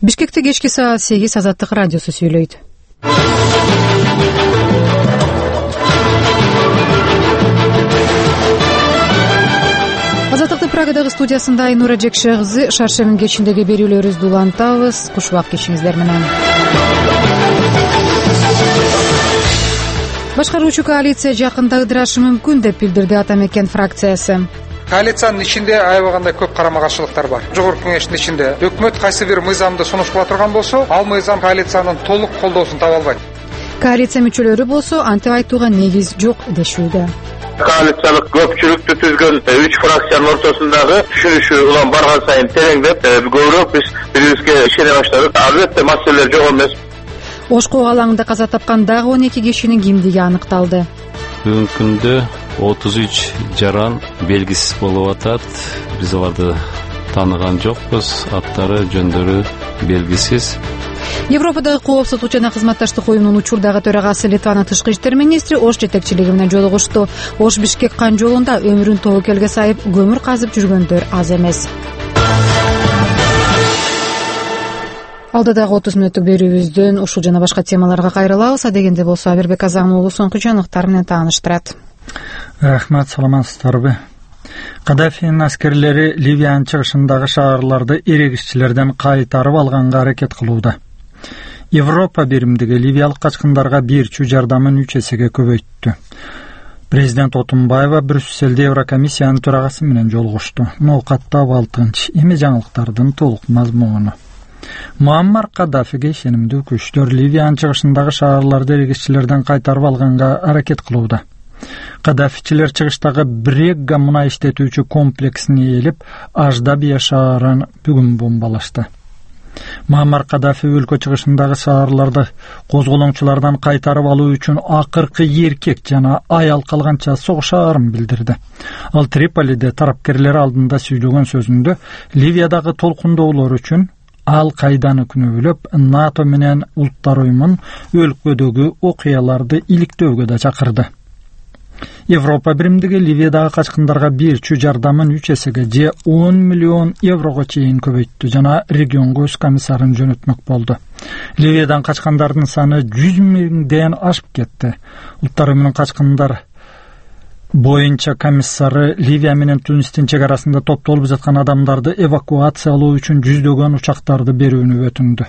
Бишкекте кечки саат 8 Азаттык радиосу сүйлөйт. Азаттыктын Прагадагы студиясында Айнура Жекше кызы шаршемин кечиндеги берүүлөрүбүздү улантабыз. Куш убак кечиңиздер менен. Башкаруучу коалиция жакында ыдырашы мүмкүн деп билдирди Ата Мекен фракциясы. Коалициянын ичинде аябагандай көп карама-каршылыктар бар. Жогорку кеңештин ичинде өкмөт кайсы бир мыйзамды сунуш кыла турган болсо, ал мыйзам коалициянын толук колдоосун таба албайт. Коалиция мүчөлөрү болсо антип айтууга негиз жок дешүүдө. Коалициялык көпчүлүктү түзгөн 3 фракциянын ортосундагы түшүнүшү улам барган сайын тереңдеп, көбүрөөк биз бирибизге ишене баштадык. Албетте маселелер жок эмес. Ошкоо алаңында каза тапкан дагы 12 кишинин кимдиги аныкталды. Бүгүнкү күндө 33 жаран белгисиз болуп атат. Биз аларды тааныган жокпуз. Аттары, жөндөрү белгисиз. Европадагы коопсуздук жана кызматташтык уюмунун учурдагы төрагасы Литванын тышкы иштер министри Ош жетекчилиги менен жолугушту. Ош Бишкек кан жолунда өмүрүн тобокелге сайып көмүр казып жүргөндөр аз эмес. Алдыдагы 30 мүнөттүк берүүбүздөн ушул жана башка темаларга кайрылабыз. Адегенде болсо Абербек Азам уулу соңку жаңылыктар менен тааныштырат. Рахмат, саламатсыздарбы? Каддафинин аскерлери Ливиянын чыгышындагы шаарларды эрегишчилерден кайтарып алганга аракет кылууда. Европа биримдиги ливиялык качкындарга берчү жардамын 3 эсеге көбөйттү. Президент Отунбаева Брюсселде Еврокомиссиянын төрагасы менен жолугушту. Ноокатта 6-чы эми жаңылыктардын толук мазмуну. Муаммар Каддафиге ишенимдүү күчтөр Ливиянын чыгышындагы шаарларды эрегишчилерден кайтарып алганга аракет кылууда. Каддафичилер чыгыштагы Брегга мунай иштетүүчү комплексин ээлеп, Аждабия шаарын бүгүн бомбалашты. Муаммар Каддафи өлкө чыгышындагы шаарларды козголоңчулардан кайтарып алуу үчүн акыркы эркек жана аял калганча согушаарын билдирди. Ал Триполиде тарапкерлер алдында сүйлөгөн сөзүндө Ливиядагы толкундоолор үчүн Ал-Кайданы күнөөлөп, НАТО менен Улуттар уюмун өлкөдөгү окуяларды иликтөөгө да чакырды. Европа биримдиги Ливиядагы качкындарга берчү жардамын 3 эсеге же 10 миллион еврого чейин көбөйттү жана регионго өз комиссарын жөнөтмөк болду. Ливиядан качкандардын саны 100 миңден ашып кетти. Улуттар уюмунун качкындар боюнча комиссары Ливия менен Тунистин чек арасында топтолуп жаткан адамдарды эвакуациялоо үчүн жүздөгөн учактарды берүүнү өтүндү.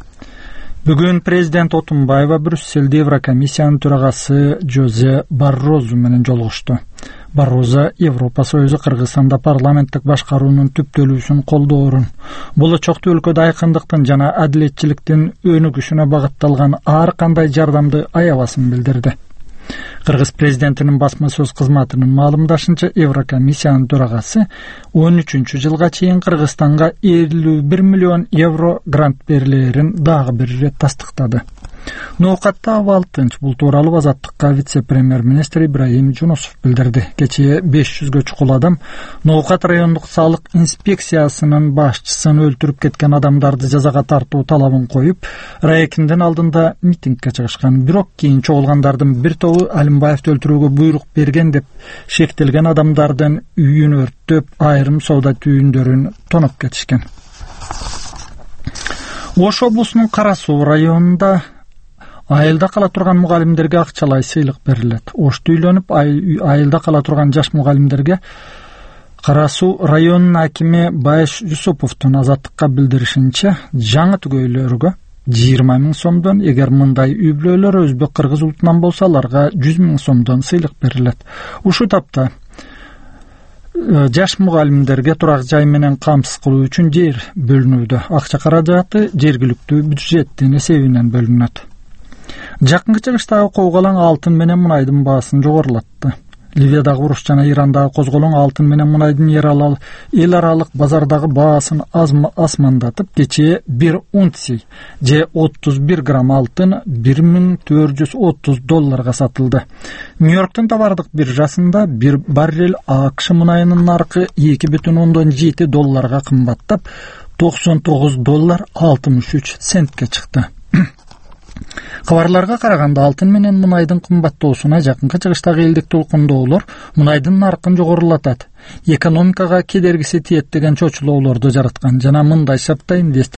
Бүгүн президент Отунбаева Брюсселде Еврокомиссиянын төрагасы Жозе Баррозу менен жолугушту. Баррозу Европа Союзу Кыргызстанда парламенттик башкаруунун түптөлүүсүн колдоорун, болочокту өлкөдө айкындыктын жана адилетчиликтин өнүгүшүнө багытталган ар кандай жардамды аябасын билдирди. Кыргыз президентинин басма сөз кызматынын маалымдашынча, Еврокомиссиянын төрагасы 13 жылга чейин Кыргызстанга 51 миллион евро грант берилерин дагы бир ирет тастыктады. Ноокатта 6-чы бул тууралуу Азаттыкка вице-премьер-министр Ибраим Жунусов билдирди. Кечээ 500гө чукул адам Ноокат райондук салык инспекциясынын башчысын өлтүрүп кеткен адамдарды жазага тартуу талабын коюп, Раекиндин алдында митингге чыгышкан. Бирок кийин чогулгандардын бир тобу Алимбаевди өлтүрүүгө буйрук берген деп шектелген адамдардын үйүн өрттөп, айрым соода түйүндөрүн тоноп кетишкен. Ош облусунун Кара Суу районунда айылда кала турган мугалимдерге акчалай сыйлык берилет. Ошто үйлөнүп айылда кала турган жаш мугалимдерге Кара Суу районунун акими Байыш Юсуповдун Азаттыкка билдиришинче, жаңы түгөйлөргө 20 миң сомдон, эгер мындай үй-бүлөлөр өзбек кыргыз улутунан болсо, аларга 100 миң сомдон сыйлык берилет. Ушул тапта жаш мугалимдерге турак жай менен камсыз кылуу үчүн жер бөлүнүүдө. Акча каражаты жергиликтүү бюджеттин эсебинен бөлүнөт. Жакынкы чыгыштагы коогалаң алтын менен мунайдын баасын жогорулатты. Ливиядагы уруш жана Ирандагы козголоң алтын менен мунайдын эл аралык базардагы баасын асмандатып, кечээ 1 унция же 31 грамм алтын $1430 сатылды. Нью-Йорктун товардык биржасында 1 баррель АКШ мунайынын наркы $2.7 кымбаттап, $99.63 чыкты. Кабарларга караганда алтын менен мунайдын кымбаттоосуна жакынкы чыгыштагы элдик толкундоолор мунайдын наркын жогорулатат. Экономикага кедергиси тиет деген чочулоолорду жараткан жана мындай шартта